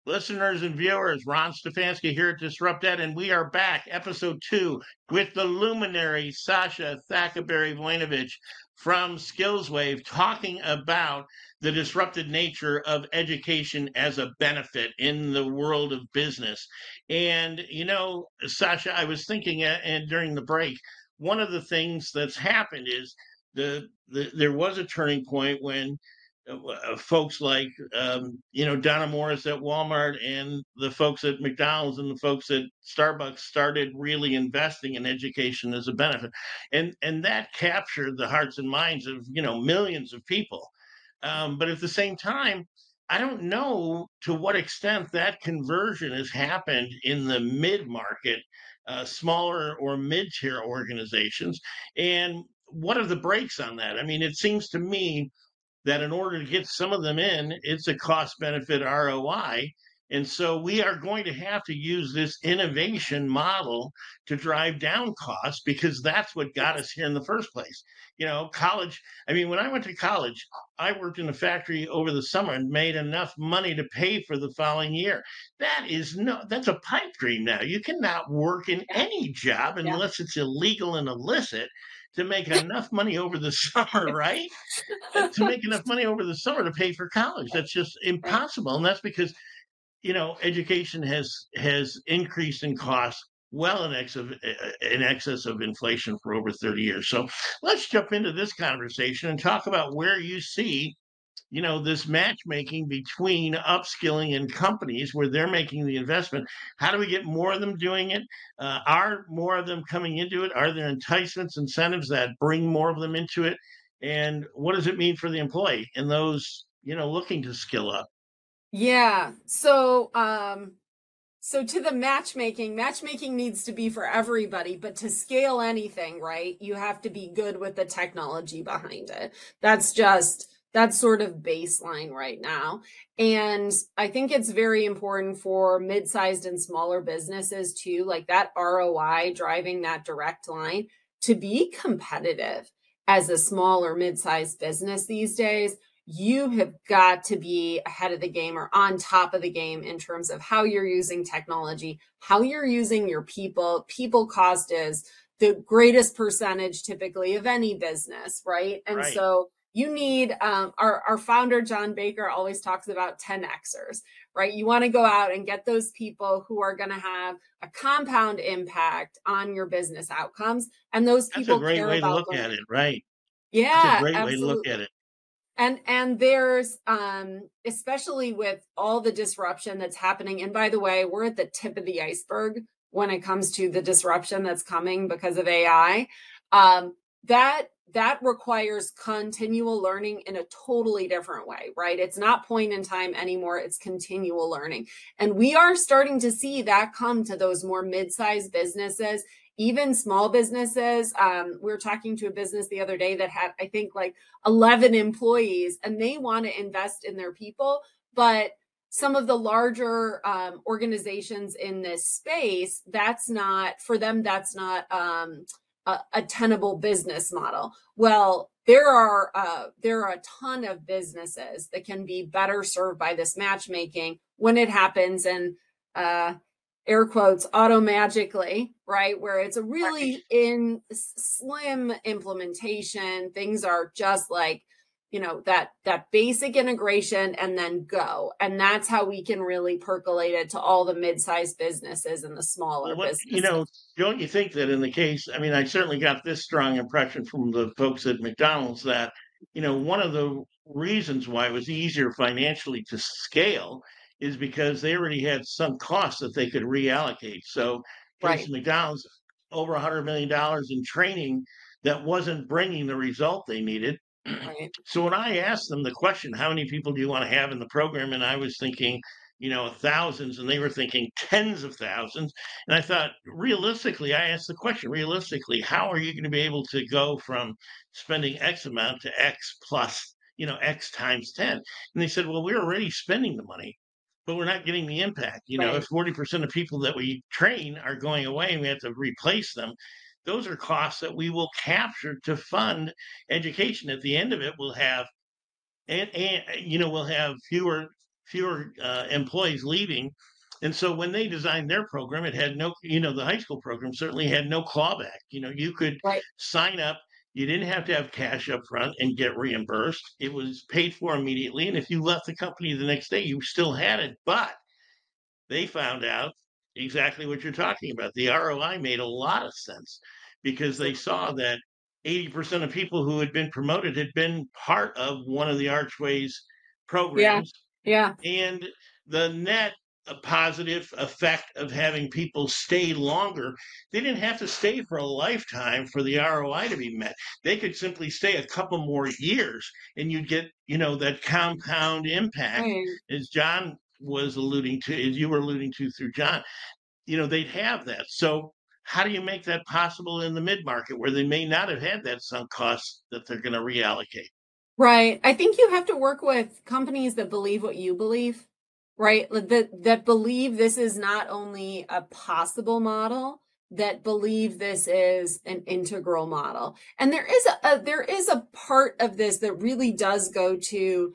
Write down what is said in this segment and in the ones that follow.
Listeners and viewers, Ron Stefanski here at Disrupt Ed, and we are back, episode 2, with the luminary Sasha Thackerberry Voinovich from SkillsWave, talking about the disrupted nature of education as a benefit in the world of business. And, Sasha, I was thinking and during the break, one of the things that's happened is there was a turning point when folks like Donna Morris at Walmart and the folks at McDonald's and the folks at Starbucks started really investing in education as a benefit, and that captured the hearts and minds of millions of people. But at the same time, I don't know to what extent that conversion has happened in the mid market, smaller or mid tier organizations, and what are the breaks on that? I mean, it seems to me that in order to get some of them in, it's a cost benefit ROI. And so we are going to have to use this innovation model to drive down costs because that's what got us here in the first place. College, I mean, when I went to college, I worked in a factory over the summer and made enough money to pay for the following year. That's a pipe dream now. You cannot work in any job Yeah. unless it's illegal and illicit to make enough money over the summer, right? To make enough money over the summer to pay for college. That's just Right. impossible. And that's because, education has increased in cost well in excess of inflation for over 30 years. So let's jump into this conversation and talk about where you see this matchmaking between upskilling and companies where they're making the investment. How do we get more of them doing it? Are more of them coming into it? Are there enticements, incentives that bring more of them into it? And what does it mean for the employee and those looking to skill up? Yeah. So to the matchmaking needs to be for everybody, but to scale anything, right, you have to be good with the technology behind it. That's sort of baseline right now. And I think it's very important for mid-sized and smaller businesses too, like that ROI driving that direct line to be competitive as a small or mid-sized business these days. You have got to be ahead of the game or on top of the game in terms of how you're using technology, how you're using your people. People cost is the greatest percentage typically of any business, right? And Right. so you need our founder John Baker always talks about 10xers, right? You want to go out and get those people who are going to have a compound impact on your business outcomes, and those That's a people great care way to about look at it. learning. Right. That's a Yeah, great way to look at absolutely. it. And there's especially with all the disruption that's happening, and by the way, we're at the tip of the iceberg when it comes to the disruption that's coming because of AI. That requires continual learning in a totally different way, right? It's not point in time anymore, it's continual learning. And we are starting to see that come to those more mid-sized businesses, even small businesses. We were talking to a business the other day that had, I think, like 11 employees, and they want to invest in their people, but some of the larger organizations in this space, that's not for them. That's not a tenable business model. Well, there are a ton of businesses that can be better served by this matchmaking when it happens, and air quotes auto magically, right, where it's a Right. really in slim implementation. Things are just like that basic integration and then go, and that's how we can really percolate it to all the mid-sized businesses and the smaller Well, businesses. don't you think that in the case, I mean, I certainly got this strong impression from the folks at McDonald's that, one of the reasons why it was easier financially to scale is because they already had some costs that they could reallocate. So, case of Right. McDonald's, over $100 million in training that wasn't bringing the result they needed. Right. So when I asked them the question, how many people do you want to have in the program? And I was thinking, thousands, and they were thinking tens of thousands. And I thought, realistically, I asked the question, realistically, how are you going to be able to go from spending X amount to X plus, X times 10? And they said, well, we're already spending the money, but we're not getting the impact. If Right. 40% of people that we train are going away and we have to replace them, those are costs that we will capture to fund education. At the end of it, we'll have and we'll have employees leaving. And so when they designed their program, it had no, the high school program certainly had no clawback. You could Right. sign up. You didn't have to have cash up front and get reimbursed. It was paid for immediately. And if you left the company the next day, you still had it. But they found out exactly what you're talking about. The ROI made a lot of sense because they saw that 80% of people who had been promoted had been part of one of the Archways Yeah. programs. Yeah. And the net a positive effect of having people stay longer. They didn't have to stay for a lifetime for the ROI to be met. They could simply stay a couple more years and you'd get, that compound impact, Right. as John was alluding to, as you were alluding to through John, they'd have that. So how do you make that possible in the mid-market where they may not have had that sunk cost that they're going to reallocate? Right. I think you have to work with companies that believe what you believe, right? That believe this is not only a possible model, that believe this is an integral model. And there is a part of this that really does go to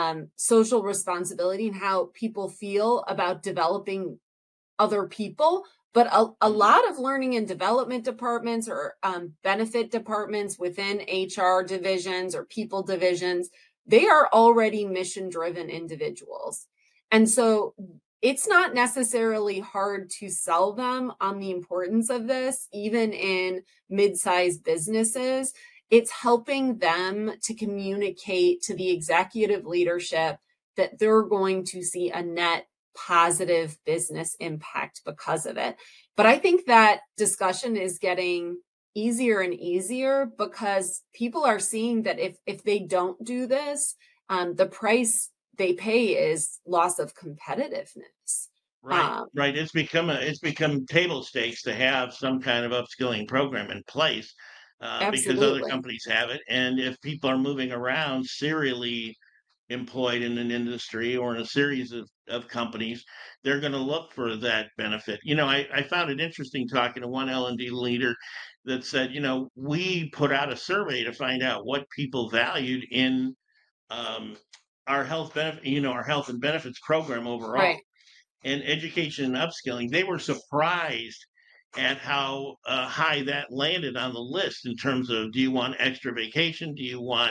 social responsibility and how people feel about developing other people. But a lot of learning and development departments or benefit departments within HR divisions or people divisions, they are already mission driven individuals. And so it's not necessarily hard to sell them on the importance of this, even in mid-sized businesses. It's helping them to communicate to the executive leadership that they're going to see a net positive business impact because of it. But I think that discussion is getting easier and easier because people are seeing that if they don't do this, the price they pay is loss of competitiveness. Right, Um, right. It's become table stakes to have some kind of upskilling program in place because other Absolutely. companies have it. And if people are moving around serially employed in an industry or in a series of companies, they're going to look for that benefit. I found it interesting talking to one L&D leader that said, we put out a survey to find out what people valued in um, our health benefit, our health and benefits program overall Right. and education and upskilling. They were surprised at how high that landed on the list in terms of, do you want extra vacation? Do you want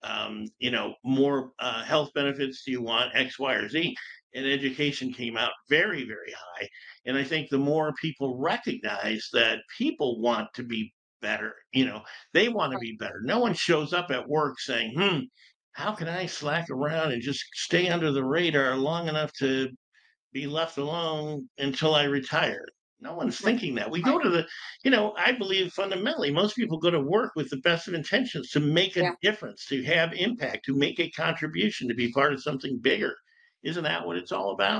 more health benefits? Do you want X, Y, or Z? And education came out very, very high. And I think the more people recognize that people want to be better, they want to be better. No one shows up at work saying, how can I slack around and just stay under the radar long enough to be left alone until I retire? No one's Right. thinking that. We go Right. to I believe fundamentally, most people go to work with the best of intentions to make a Yeah. difference, to have impact, to make a contribution, to be part of something bigger. Isn't that what it's all about?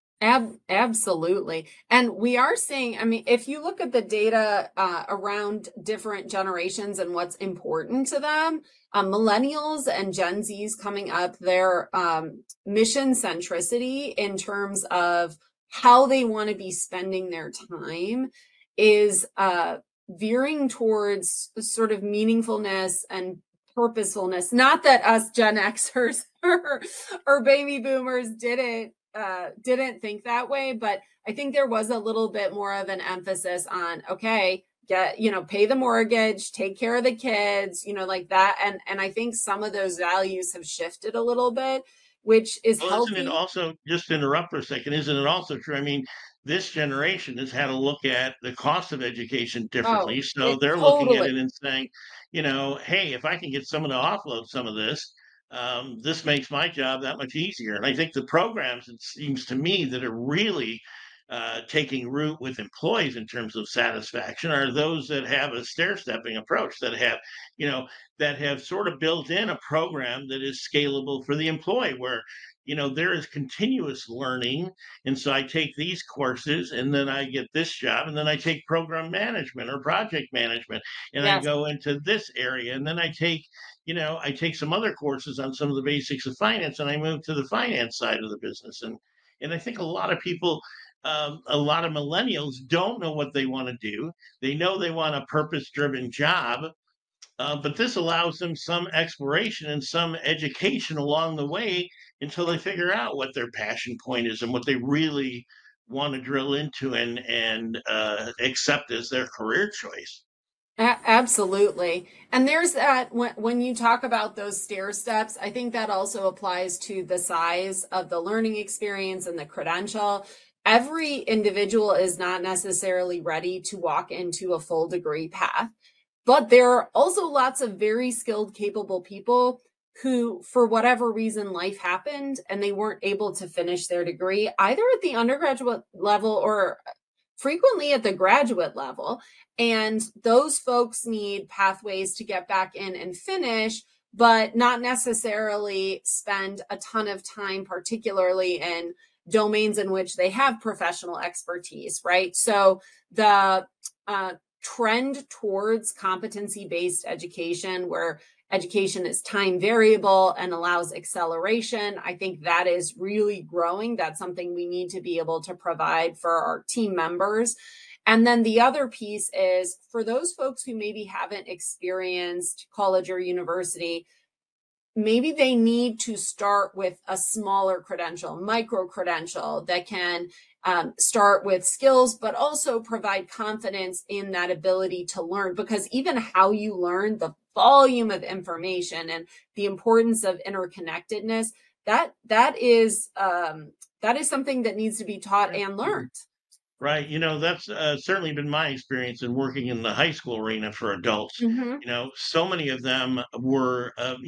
Absolutely. And we are seeing, I mean, if you look at the data around different generations and what's important to them, millennials and Gen Zs coming up, their mission centricity in terms of how they want to be spending their time is veering towards sort of meaningfulness and purposefulness. Not that us Gen Xers or baby boomers didn't think that way, but I think there was a little bit more of an emphasis on, okay, pay the mortgage, take care of the kids, like that. And I think some of those values have shifted a little bit, which is Well, isn't it healthy. also, just to interrupt for a second, isn't it also true? I mean, this generation has had to look at the cost of education differently. Oh, So it they're looking at totally. it and saying, hey, if I can get someone to offload some of this, this makes my job that much easier. And I think the programs, it seems to me, that are really taking root with employees in terms of satisfaction are those that have a stair-stepping approach, that have sort of built in a program that is scalable for the employee, where there is continuous learning. And so I take these courses and then I get this job, and then I take program management or project management, and I Yes. go into this area, and then I take some other courses on some of the basics of finance, and I move to the finance side of the business. And I think a lot of people, a lot of millennials don't know what they want to do. They know they want a purpose driven job, But this allows them some exploration and some education along the way until they figure out what their passion point is and what they really want to drill into and accept as their career choice. Absolutely. And there's that when you talk about those stair steps, I think that also applies to the size of the learning experience and the credential. Every individual is not necessarily ready to walk into a full degree path, but there are also lots of very skilled, capable people who, for whatever reason, life happened and they weren't able to finish their degree, either at the undergraduate level or frequently at the graduate level. And those folks need pathways to get back in and finish, but not necessarily spend a ton of time, particularly in domains in which they have professional expertise, right? So the trend towards competency-based education, where education is time variable and allows acceleration, I think that is really growing. That's something we need to be able to provide for our team members. And then the other piece is for those folks who maybe haven't experienced college or university, maybe they need to start with a smaller credential, micro credential that can start with skills, but also provide confidence in that ability to learn. Because even how you learn, the volume of information and the importance of interconnectedness, that is something that needs to be taught and learned. Right. That's certainly been my experience in working in the high school arena for adults. Mm-hmm. So many of them were,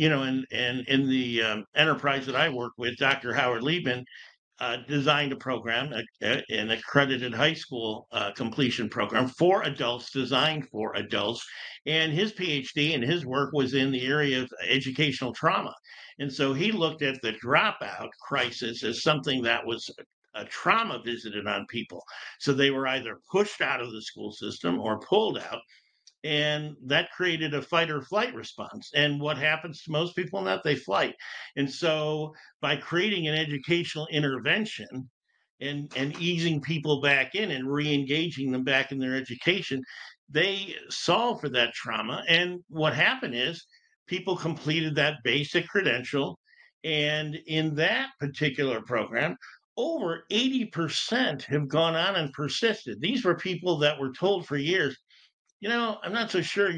and in the enterprise that I work with, Dr. Howard Liebman designed a program, an accredited high school completion program for adults, designed for adults. And his PhD and his work was in the area of educational trauma. And so he looked at the dropout crisis as something that was a trauma visited on people. So they were either pushed out of the school system or pulled out. And that created a fight or flight response. And what happens to most people in that? They flight. And so by creating an educational intervention and easing people back in and re-engaging them back in their education, they solve for that trauma. And what happened is people completed that basic credential. And in that particular program, over 80% have gone on and persisted. These were people that were told for years, I'm not so sure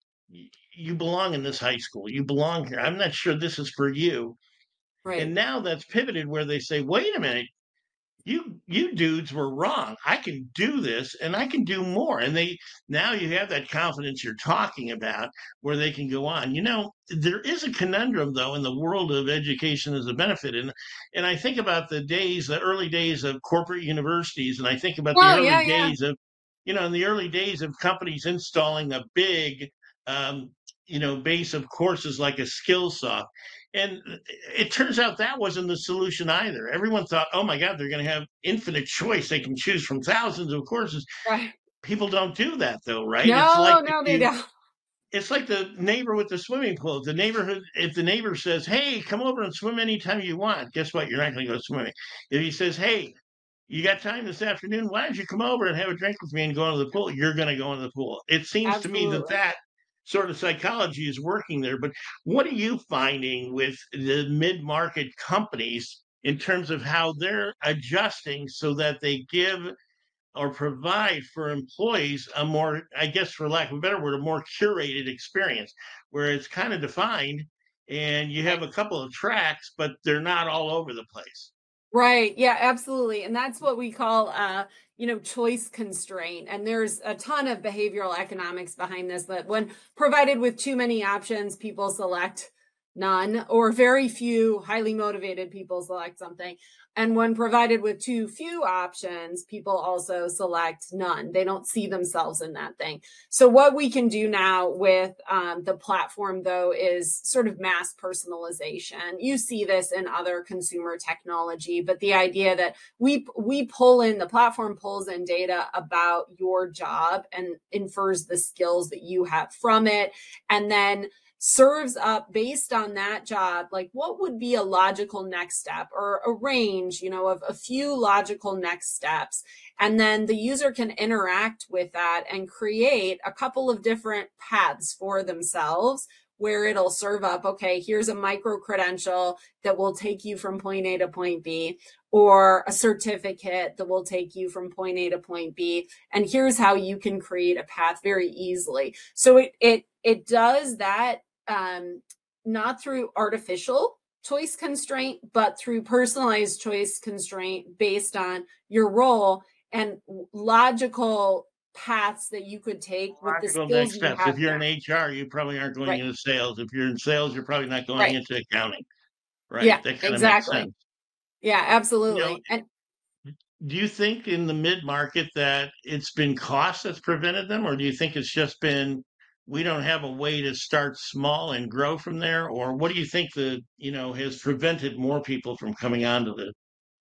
you belong in this high school. You belong here. I'm not sure this is for you. Right. And now that's pivoted where they say, wait a minute, you dudes were wrong. I can do this and I can do more. And now you have that confidence you're talking about where they can go on. There is a conundrum though in the world of education as a benefit. And I think about the early days of corporate universities, and I think about the Oh, early yeah. days of, in the early days of companies installing a big um, base of courses like a Skillsoft. And it turns out that wasn't the solution either. Everyone thought, oh my God, they're going to have infinite choice. They can choose from thousands of courses. Right. People don't do that though, right? It's like No, they don't. it's like the neighbor with the swimming pool. If the neighbor says, hey, come over and swim anytime you want, guess what? You're not going to go swimming. If he says, hey, you got time this afternoon? Why don't you come over and have a drink with me and go into the pool? You're going to go into the pool. It seems to me that Absolutely. sort of psychology is working there. But what are you finding with the mid-market companies in terms of how they're adjusting so that they give or provide for employees a more, I guess, for lack of a better word, a more curated experience where it's kind of defined and you have a couple of tracks, but they're not all over the place? Right. Yeah, absolutely. And that's what we call choice constraint. And there's a ton of behavioral economics behind this, that when provided with too many options, people select none, or very few highly motivated people select something. And when provided with too few options, people also select none. They don't see themselves in that thing. So what we can do now with the platform, though, is sort of mass personalization. You see this in other consumer technology, but the idea that the platform pulls in data about your job and infers the skills that you have from it, and then serves up based on that job, like what would be a logical next step or a range, of a few logical next steps. And then the user can interact with that and create a couple of different paths for themselves where it'll serve up, okay, here's a micro credential that will take you from point A to point B, or a certificate that will take you from point A to point B. And here's how you can create a path very easily. So it does that, not through artificial choice constraint, but through personalized choice constraint based on your role and logical paths that you could take with the Logical skills next you steps. have If you're now. in HR, you probably aren't going Right. into sales. If you're in sales, you're probably not going Right. into accounting. Yeah, Right. That kind of makes exactly. sense. Yeah, You know, absolutely. And do you think in the mid market that it's been cost that's prevented them, or do you think it's just been we don't have a way to start small and grow from there, or what do you think has prevented more people from coming onto the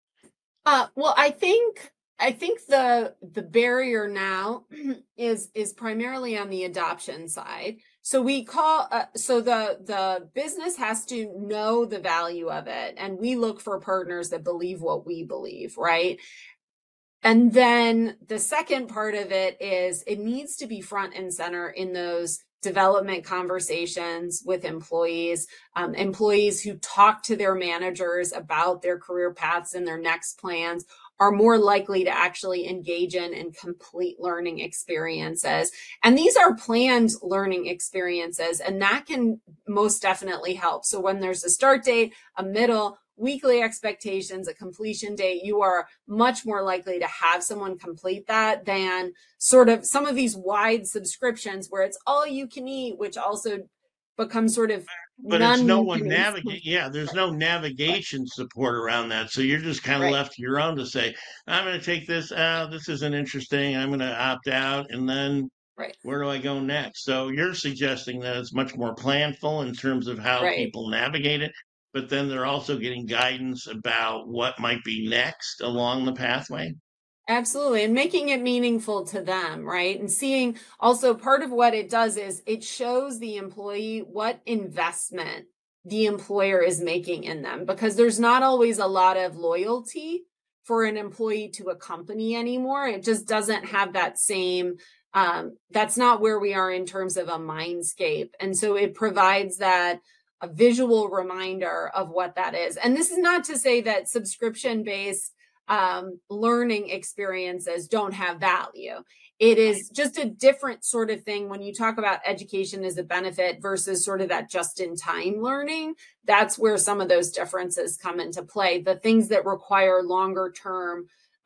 well, I think the barrier now is primarily on the adoption side. So we call so the business has to know the value of it, and we look for partners that believe what we believe, right? And then the second part of it is it needs to be front and center in those development conversations with employees, employees who talk to their managers about their career paths and their next plans are more likely to actually engage in and complete learning experiences. And these are planned learning experiences, and that can most definitely help. So when there's a start date, a middle, weekly expectations, a completion date, you are much more likely to have someone complete that than sort of some of these wide subscriptions where it's all you can eat, which also becomes sort of but it's none no you one can eat. navigate. Yeah, there's Right, no right, navigation support around that. So you're just kind of right, left to your own to say, I'm going to take this. This isn't interesting. I'm going to opt out. And then right, where do I go next? So you're suggesting that it's much more planful in terms of how right. people navigate it, but then they're also getting guidance about what might be next along the pathway. Absolutely. And making it meaningful to them, right? And seeing also part of what it does is it shows the employee what investment the employer is making in them because there's not always a lot of loyalty for an employee to a company anymore. It just doesn't have that same, that's not where we are in terms of a mindscape. And so it provides that a visual reminder of what that is. And this is not to say that subscription based learning experiences don't have value. It is just a different sort of thing when you talk about education as a benefit versus sort of that just in time learning. That's where some of those differences come into play. The things that require longer term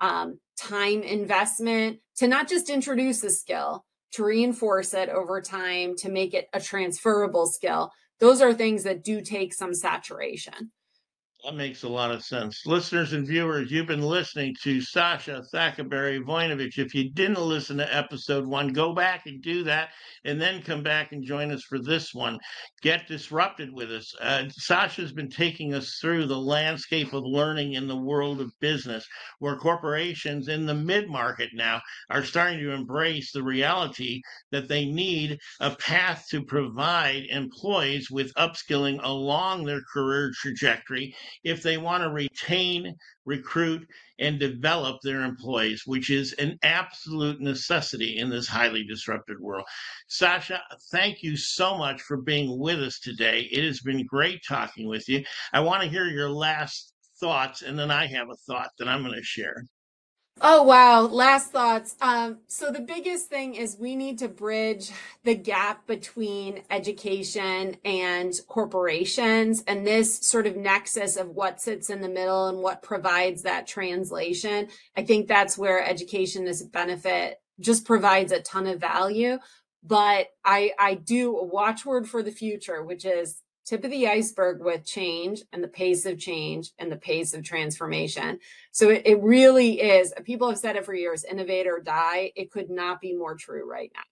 time investment to not just introduce a skill, to reinforce it over time, to make it a transferable skill. Those are things that do take some saturation. That makes a lot of sense. Listeners and viewers, you've been listening to Sasha Thackerberry Voinovich. If you didn't listen to episode 1, go back and do that, and then come back and join us for this one. Get disrupted with us. Sasha's been taking us through the landscape of learning in the world of business, where corporations in the mid-market now are starting to embrace the reality that they need a path to provide employees with upskilling along their career trajectory if they want to retain, recruit, and develop their employees, which is an absolute necessity in this highly disrupted world. Sasha, thank you so much for being with us today. It has been great talking with you. I want to hear your last thoughts, and then I have a thought that I'm going to share. Oh, wow. Last thoughts. So the biggest thing is we need to bridge the gap between education and corporations and this sort of nexus of what sits in the middle and what provides that translation. I think that's where education as a benefit just provides a ton of value. But I do a watchword for the future, which is tip of the iceberg with change and the pace of change and the pace of transformation. So it really is. People have said it for years, innovate or die. It could not be more true right now.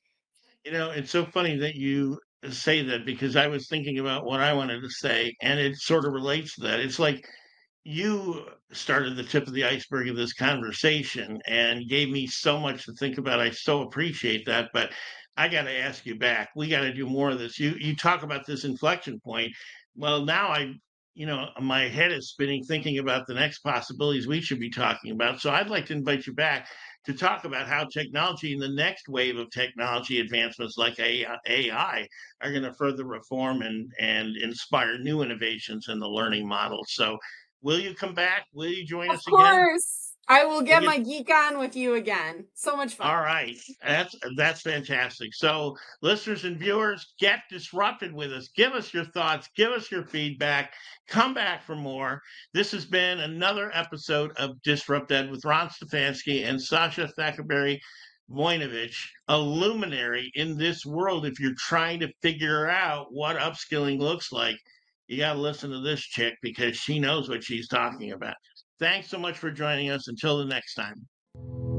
It's so funny that you say that because I was thinking about what I wanted to say, and it sort of relates to that. It's like you started the tip of the iceberg of this conversation and gave me so much to think about. I so appreciate that. But I got to ask you back. We got to do more of this. You talk about this inflection point. Well, now my head is spinning thinking about the next possibilities we should be talking about. So I'd like to invite you back to talk about how technology and the next wave of technology advancements like AI are going to further reform and inspire new innovations in the learning model. So will you come back? Will you join Of us again? course. I will We'll get get my geek on with you again. So much fun. All right. That's fantastic. So, listeners and viewers, get disrupted with us. Give us your thoughts, give us your feedback. Come back for more. This has been another episode of Disrupt Ed with Ron Stefanski and Sasha Thackerberry Voinovich, a luminary in this world. If you're trying to figure out what upskilling looks like, you got to listen to this chick because she knows what she's talking about. Thanks so much for joining us. Until the next time.